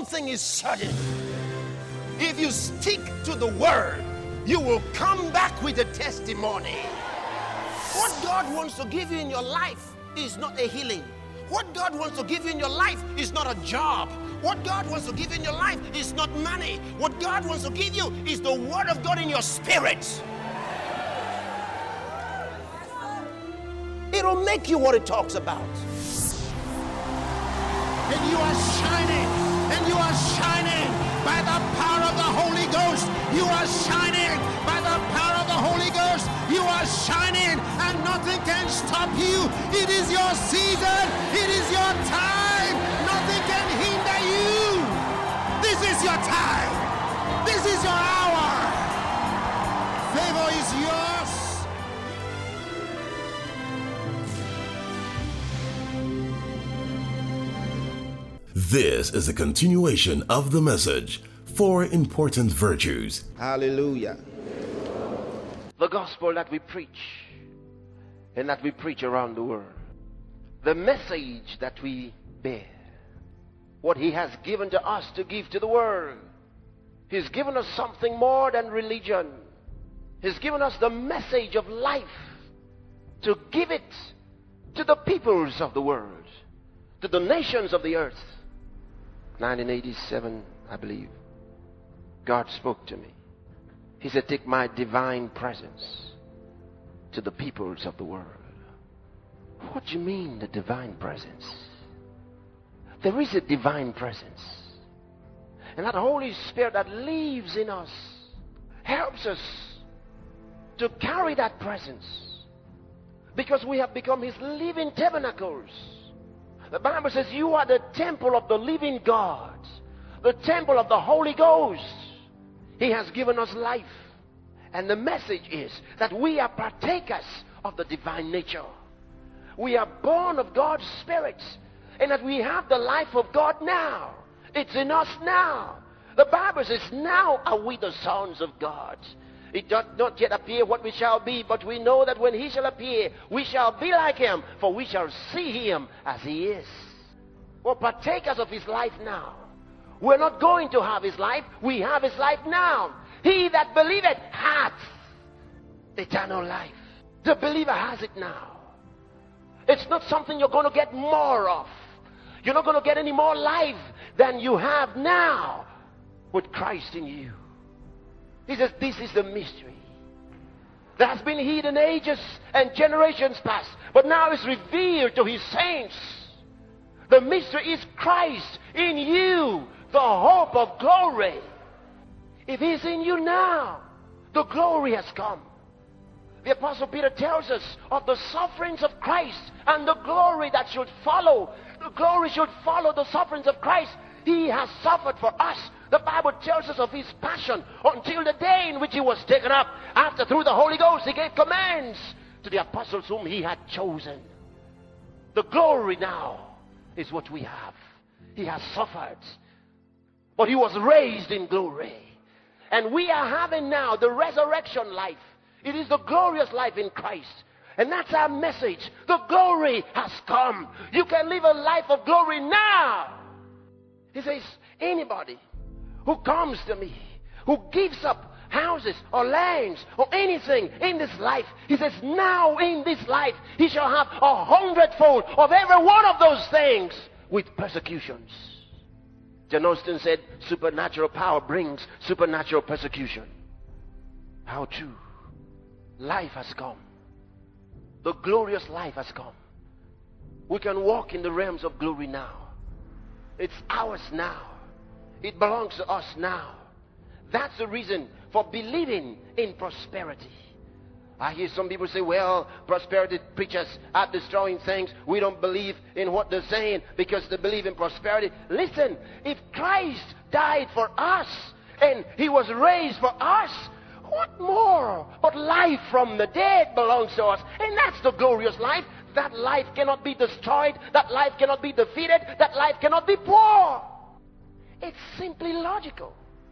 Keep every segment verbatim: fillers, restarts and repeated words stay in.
one thing is certain. If you stick to the word, you will come back with a testimony. What God wants to give you in your life is not a healing. What God wants to give you in your life is not a job. What God wants to give you in your life is not money. What God wants to give you is the word of God in your spirit. It'll make you what it talks about. And you are shining, and you are shining by the power of the Holy Ghost. You are shining by the power of the Holy Ghost. You are shining, and nothing can stop you. It is your season. It is your time. Nothing can hinder you. This is your time. This is your hour. Favor is yours. This is a continuation of the message, Four Important Virtues. Hallelujah. The gospel that we preach and that we preach around the world, the message that we bear, what he has given to us to give to the world. He's given us something more than religion. He's given us the message of life to give it to the peoples of the world, to the nations of the earth. nineteen eighty-seven, I believe, God spoke to me. He said, take my divine presence to the peoples of the world. What do you mean, the divine presence? There is a divine presence. And that Holy Spirit that lives in us helps us to carry that presence, because we have become his living tabernacles. The Bible says you are the temple of the living God, the temple of the Holy Ghost. He has given us life. And the message is that we are partakers of the divine nature. We are born of God's Spirit, and that we have the life of God now. It's in us now. The Bible says, now are we the sons of God. It does not yet appear what we shall be, but we know that when he shall appear, we shall be like him, for we shall see him as he is. We're partakers of his life now. We're not going to have his life. We have his life now. He that believeth hath eternal life. The believer has it now. It's not something you're going to get more of. You're not going to get any more life than you have now with Christ in you. He says, this is the mystery that has been hidden ages and generations past, but now is revealed to his saints. The mystery is Christ in you, the hope of glory. If he's in you now, the glory has come. The Apostle Peter tells us of the sufferings of Christ and the glory that should follow. The glory should follow the sufferings of Christ. He has suffered for us. The Bible tells us of his passion until the day in which he was taken up. After, through the Holy Ghost, he gave commands to the apostles whom he had chosen. The glory now is what we have. He has suffered, but he was raised in glory. And we are having now the resurrection life. It is the glorious life in Christ. And that's our message. The glory has come. You can live a life of glory now. He says, anybody who comes to me, who gives up houses or lands or anything in this life, he says, now in this life, he shall have a hundredfold of every one of those things with persecutions. John Austin said, supernatural power brings supernatural persecution. How true. Life has come. The glorious life has come. We can walk in the realms of glory now. It's ours now. It belongs to us now. That's the reason for believing in prosperity. I hear some people say, well, prosperity preachers are destroying things. We don't believe in what they're saying because they believe in prosperity. Listen, if Christ died for us and he was raised for us, what more but life from the dead belongs to us? And that's the glorious life. That life cannot be destroyed. That life cannot be defeated. That life cannot be poor. It's simply logical.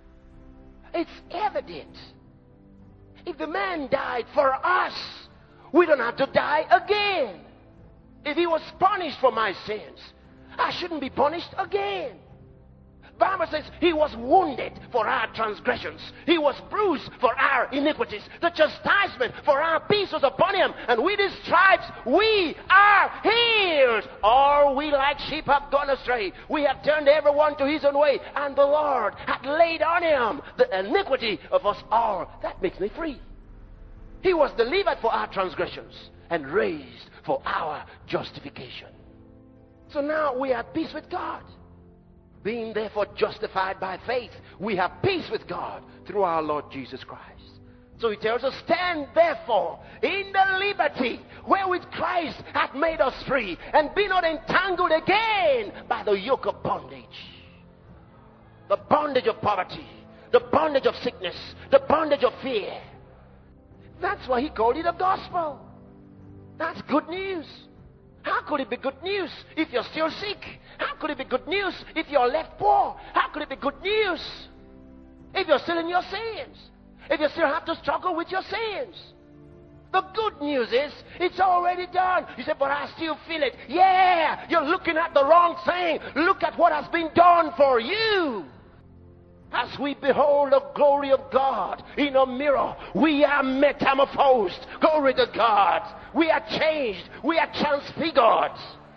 It's evident. If the man died for us, we don't have to die again. If he was punished for my sins, I shouldn't be punished again. Bible Bible says he was wounded for our transgressions. He was bruised for our iniquities. The chastisement for our peace was upon him. And with his stripes we are healed. All we like sheep have gone astray. We have turned everyone to his own way. And the Lord hath laid on him the iniquity of us all. That makes me free. He was delivered for our transgressions and raised for our justification. So now we are at peace with God. Being therefore justified by faith, we have peace with God through our Lord Jesus Christ. So he tells us, stand therefore in the liberty wherewith Christ hath made us free, and be not entangled again by the yoke of bondage. The bondage of poverty, the bondage of sickness, the bondage of fear. That's why he called it a gospel. That's good news. How could it be good news if you're still sick? How could it be good news if you're left poor? How could it be good news if you're still in your sins? If you still have to struggle with your sins? The good news is it's already done. You say, but I still feel it. Yeah, you're looking at the wrong thing. Look at what has been done for you. As we behold the glory of God in a mirror, we are metamorphosed. Glory to God. We are changed. We are transfigured.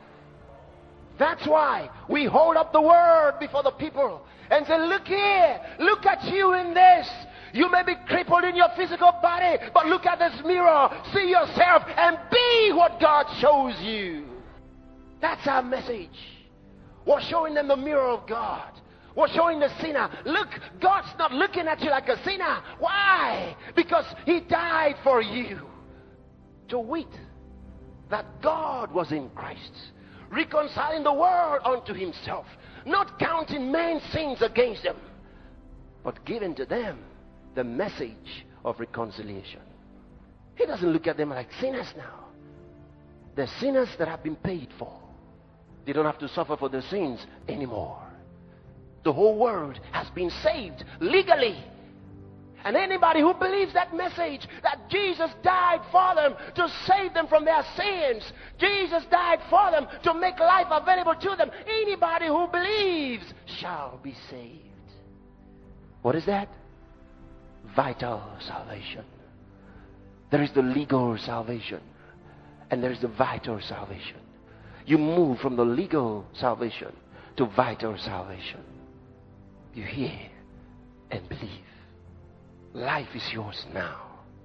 That's why we hold up the word before the people and say, look here, look at you in this. You may be crippled in your physical body, but look at this mirror, see yourself, and be what God shows you. That's our message. We're showing them the mirror of God. We're showing the sinner, look, God's not looking at you like a sinner. Why? Because he died for you. To wit, that God was in Christ, reconciling the world unto himself, not counting men's sins against them, but giving to them the message of reconciliation. He doesn't look at them like sinners now. They're sinners that have been paid for. They don't have to suffer for their sins anymore. The whole world has been saved legally. And anybody who believes that message, that Jesus died for them to save them from their sins, Jesus died for them to make life available to them, anybody who believes shall be saved. What is that? Vital salvation. There is the legal salvation, and there is the vital salvation. You move from the legal salvation to vital salvation. You hear and believe. Life is yours now.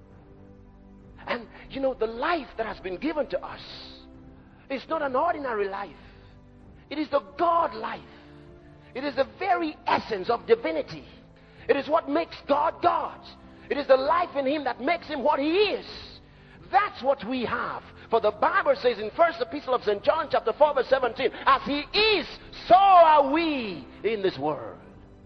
And you know, the life that has been given to us is not an ordinary life. It is the God life. It is the very essence of divinity. It is what makes God God. It is the life in him that makes him what he is. That's what we have. For the Bible says in First Epistle of Saint John chapter four verse seventeen, as he is, so are we in this world.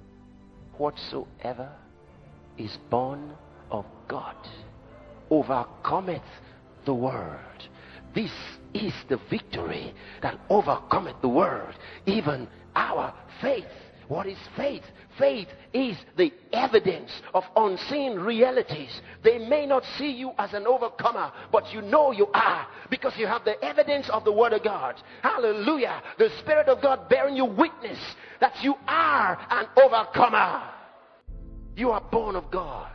Whatsoever is born of God overcometh the world. This is the victory that overcometh the world, even our faith. What is faith? Faith is the evidence of unseen realities. They may not see you as an overcomer, but you know you are, because you have the evidence of the Word of God. Hallelujah. The Spirit of God bearing you witness that you are an overcomer. You are born of God.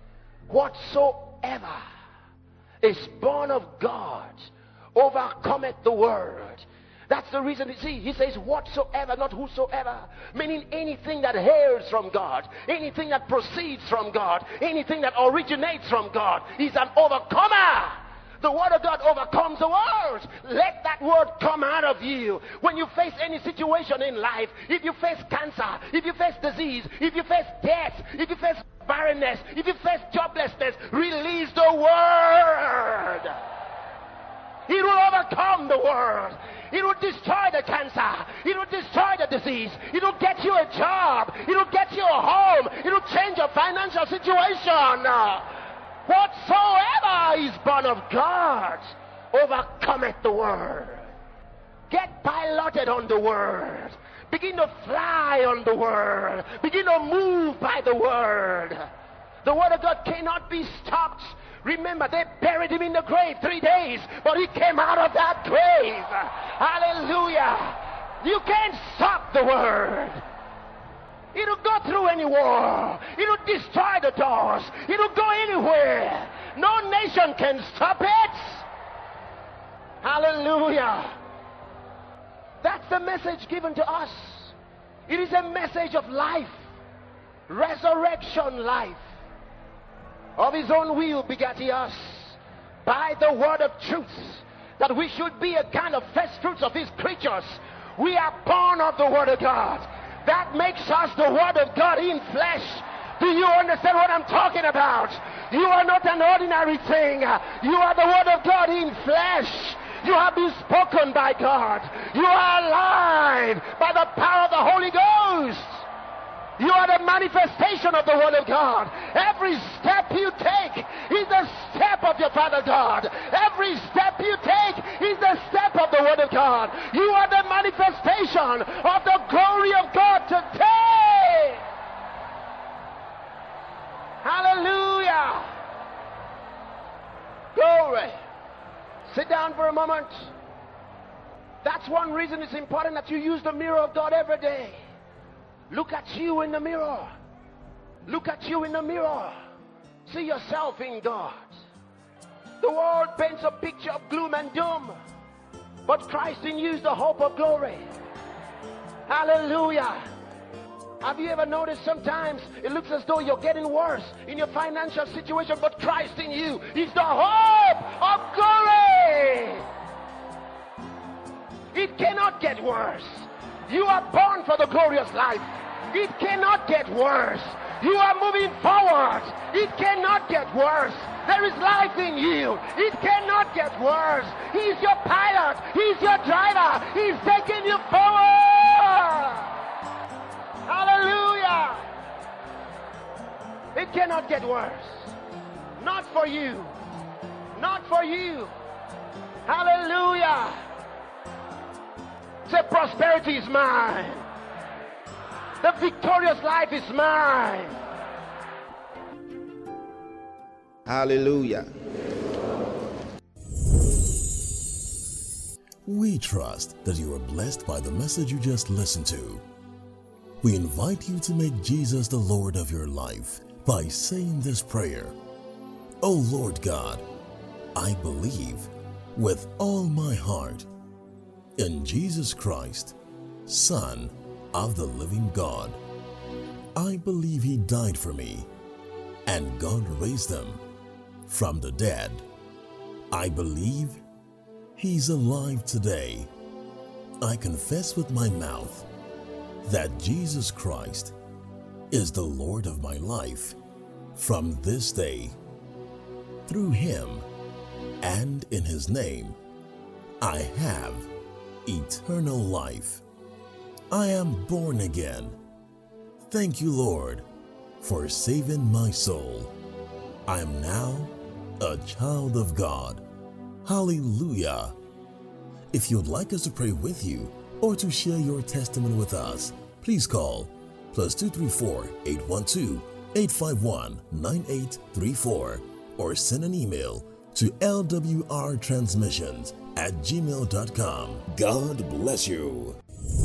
Whatsoever is born of God overcometh the world. That's the reason, you see, he says whatsoever, not whosoever. Meaning anything that hails from God, anything that proceeds from God, anything that originates from God is an overcomer. The word of God overcomes the world. Let that word come out of you. When you face any situation in life, if you face cancer, if you face disease, if you face death, if you face barrenness, if you face joblessness, release the word. It will overcome the world. It will destroy the cancer. It will destroy the disease. It will get you a job. It will get you a home. It will change your financial situation. Whatsoever is born of God overcometh the world. Get piloted on the word. Begin to fly on the word. Begin to move by the word. The word of God cannot be stopped. Remember, they buried him in the grave three days, but he came out of that grave. Hallelujah. You can't stop the word. It'll go through any wall. It'll destroy the doors. It'll go anywhere. No nation can stop it. Hallelujah. That's the message given to us. It is a message of life. Resurrection life. Of his own will begat he us by the word of truth, that we should be a kind of first fruits of his creatures. We are born of the word of God. That makes us the word of God in flesh. Do you understand what I'm talking about? You are not an ordinary thing. You are the word of God in flesh. You have been spoken by God. You are alive by the power of the Holy Ghost. You are the manifestation of the word of God. Every step you take is the step of your Father God. Every step you take is the step of the word of God. You are the manifestation of the glory of God today. Hallelujah. Glory. Sit down for a moment. That's one reason it's important that you use the mirror of God every day. Look at you in the mirror. Look at you in the mirror. See yourself in God. The world paints a picture of gloom and doom, but Christ in you is the hope of glory. Hallelujah. Have you ever noticed sometimes it looks as though you're getting worse in your financial situation, but Christ in you is the hope of glory. It cannot get worse. You are born for the glorious life. It cannot get worse. You are moving forward. It cannot get worse. There is life in you. It cannot get worse. He's your pilot. He's your driver. He's taking you forward. Hallelujah. It cannot get worse. Not for you. Not for you. Hallelujah. Say, prosperity is mine. The victorious life is mine. Hallelujah. We trust that you are blessed by the message you just listened to. We invite you to make Jesus the Lord of your life by saying this prayer. Oh Lord God, I believe with all my heart in Jesus Christ, Son of the living God. I believe he died for me, and God raised him from the dead. I believe he's alive today. I confess with my mouth that Jesus Christ is the Lord of my life from this day. Through him and in his name, I have eternal life. I am born again. Thank you, Lord, for saving my soul. I am now a child of God. Hallelujah. If you'd like us to pray with you or to share your testimony with us, please call plus two three four, eight one two, eight five one, nine eight three four or send an email to l w r transmissions at gmail dot com. God bless you.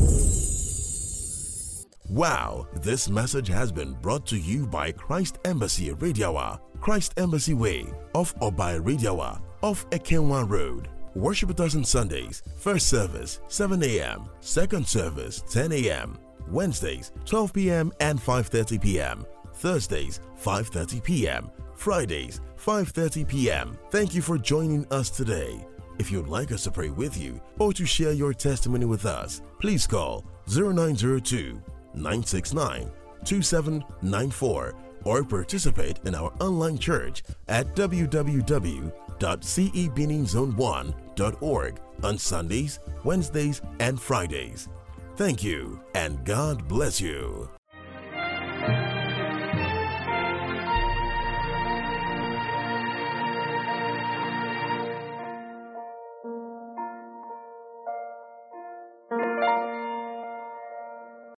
Wow, this message has been brought to you by Christ Embassy Radiawa, Christ Embassy Way, off Obai Radiawa, off Ekenwa Road. Worship with us on Sundays, first service seven a m, second service ten a m, Wednesdays twelve p m and five thirty p m, Thursdays five thirty p m, Fridays five thirty p m Thank you for joining us today. If you'd like us to pray with you or to share your testimony with us, please call zero nine zero two, nine six nine, two seven nine four or participate in our online church at w w w dot c e benin zone one dot org on Sundays, Wednesdays, and Fridays. Thank you, and God bless you.